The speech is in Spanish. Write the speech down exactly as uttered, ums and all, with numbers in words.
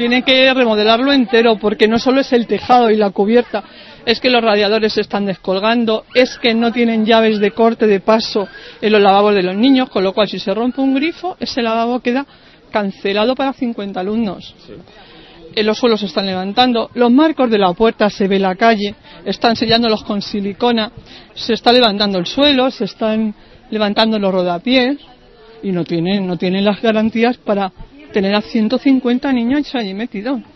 tiene que remodelarlo entero, porque no solo es el tejado y la cubierta, es que los radiadores se están descolgando, es que no tienen llaves de corte de paso en los lavabos de los niños, con lo cual si se rompe un grifo, ese lavabo queda cancelado para cincuenta alumnos. Sí. Los suelos se están levantando, los marcos de la puerta, se ve la calle, están sellándolos con silicona, se está levantando el suelo, se están levantando los rodapiés y no tienen, no tienen las garantías para tener a ciento cincuenta niños allí metidos.